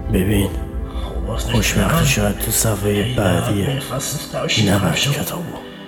ببین خوشبختی شاید تو صفحه بعدیه، نبرد کتابو.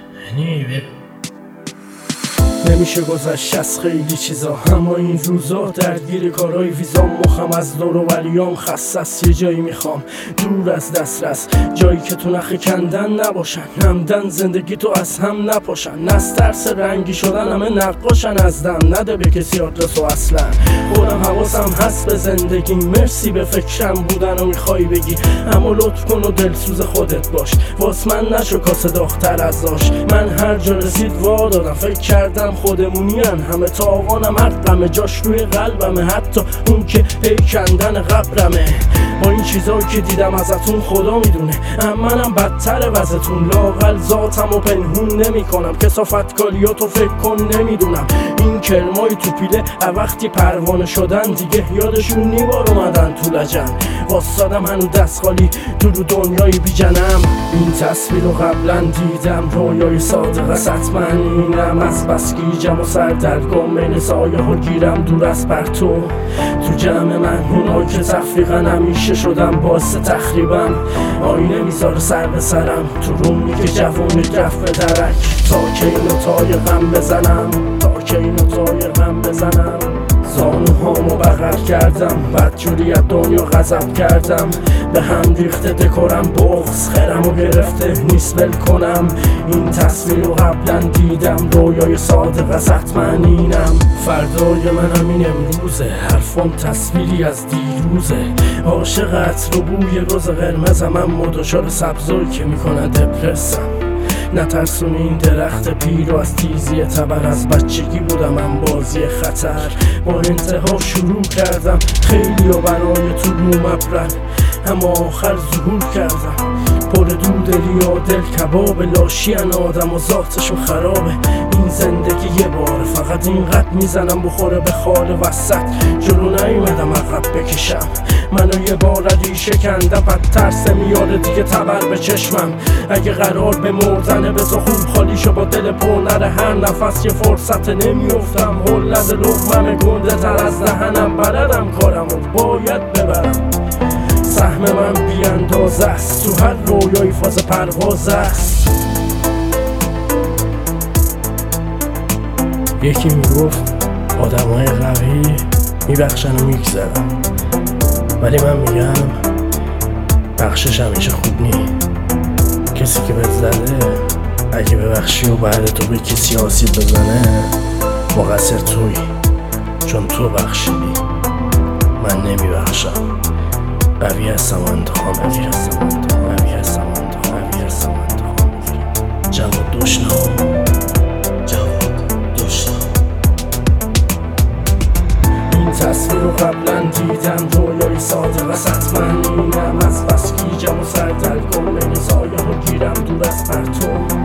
نمیشه گذشت از خیلی چیزا، اما این روزا درگیر کارهای ویزام. مخم از دور و ولیام خسته است، یه جایی میخوام دور از دسترس، جایی که تو نخ کندن نباشن، نمدن زندگی تو از هم نپاشن. از ترس رنگی شدن همه نقاشن، از دم نده به کسی آدرس و اصلا خودم حواسم هست به زندگی. مرسی به فکرم بودن و میخوای بگی، اما لطف کن و دلسوز خودت باش، واس من نشو کاسه داغ‌تر از آش. من هر جا رسید وا دادم، فکر کردم خودمونین همه، تاوانم هر غمه جاش روی قلبمه، حتی اون که کندن قبرمه. با این چیزایی که دیدم ازتون خدا میدونه، اما منم بدتر وزتون. لااقل ذاتم و پنهون نمی کنم، کثافت کالیاتو فکر کن نمیدونم. این کرمای تو پیله وقتی پروانه شدن دیگه یادشون نیبار اومدن تو لجن. واسادم هنو دست خالی تو رو دنیای بی جنم. این تصویر رو قبلا دیدم، رویای صادق است حتما اینم. از بس گیجم و سردرگم بین سایه ها گیرم دور از پرتو. تو جمع من اونایی که تفریقن همیشه شدم باعث تخریبم. آینه میذاره سر به سرم، تو روم میگه جوونی رفت به درک. تا که اینو تای غم بزنم، تا که اینو تای غم بزنم. زانوهامو بغل کردم، بدجوری از دنیا غضب کردم. به هم ریخته دکورم بغض، خرمو گرفته نیست ول کنم. این تصویر رو قبلا دیدم، رویای صادق است حتما اینم. فردای منم این امروزه، حرفم تصویری از دیروزه. عاشق عطر و بوی روز قرمزم، اما دچار سبزایی که میکنه دپرسم. نترسون این درخت پیر و از تیزی تبر، از بچگی بودم من بازی خطر. با انتها شروع کردم، خیلی و بنای تو روم ابرن، اما آخر ظهور کردم. پر دودلی و دل کباب لاشیان آدم و ذاتشون خرابه. این زندگی یه باره، فقط اینقدر میزنم بخوره به خال وسط. جلو نیومدم عقب بکشم، منو یه بار ریشه کندم، بد ترس میاره دیگه تبر به چشمم. اگه قرار به مردنه بذار خوب خالی شو با دل پر نره، هر نفس یه فرصت نمیافتم. هل نده لقمم گنده تر از دهنم، بلدم کارمو باید ببرم. سهم من بی اندازه است، تو هر رویای فاز پرواز است. یکی میگفت آدمای قوی میبخشن و میگذرن، ولی من میگم بخشش همیشه خوب نی. کسی که بهت زده اگه ببخشی و بعد تو به کسی آسیب بزنه، مقصر تویی، چون تو بخشیدی. من نمیبخشم، قوی هستم و انتقام میگیرم. جواد دشنام. این تصویر رو قبلا دیدم، رویای صادق است حتما اینم. از بس گیجم و سردرگم بین سایه ها گیرم دور از پرتو.